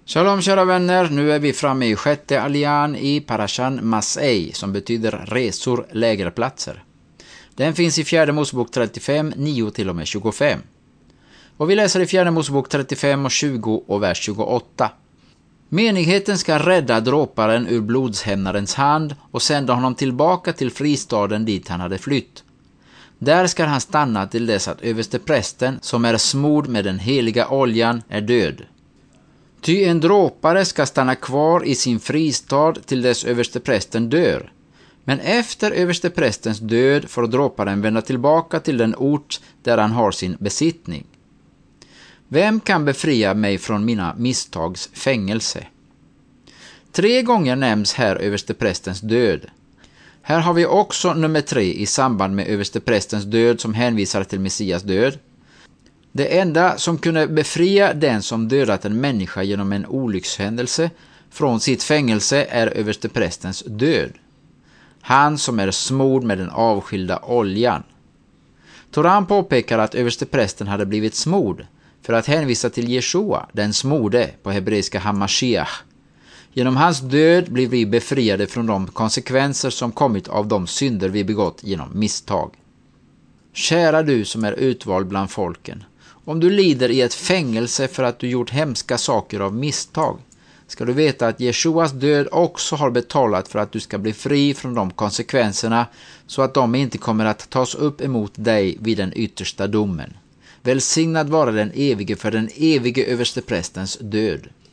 Shalom kära vänner, nu är vi framme i 6:e aljan i Parashan Masei som betyder resor, lägerplatser. Den finns i 4 Mosebok 35, 9-25. Och vi läser i 4 Mosebok 35 och 20 och vers 28. Menigheten ska rädda dråparen ur blodshämnarens hand och sända honom tillbaka till fristaden dit han hade flytt. Där ska han stanna till dess att översteprästen, som är smord med den heliga oljan, är död. Ty en dråpare ska stanna kvar i sin fristad till dess översteprästen dör. Men efter översteprästens död får dråparen vända tillbaka till den ort där han har sin besittning. Vem kan befria mig från mina misstags fängelse? 3 gånger nämns här översteprästens död. Här har vi också nummer 3 i samband med översteprästens död som hänvisar till Messias död. Det enda som kunde befria den som dödat en människa genom en olyckshändelse från sitt fängelse är översteprästens död. Han som är smord med den avskilda oljan. Toran påpekar att översteprästen hade blivit smord för att hänvisa till Jeshua, den smorde, på hebreiska Hamashiach. Genom hans död blir vi befriade från de konsekvenser som kommit av de synder vi begått genom misstag. Kära du som är utvald bland folken, om du lider i ett fängelse för att du gjort hemska saker av misstag, ska du veta att Jeshuas död också har betalat för att du ska bli fri från de konsekvenserna, så att de inte kommer att tas upp emot dig vid den yttersta domen. Välsignad vara den evige för den evige översteprästens död.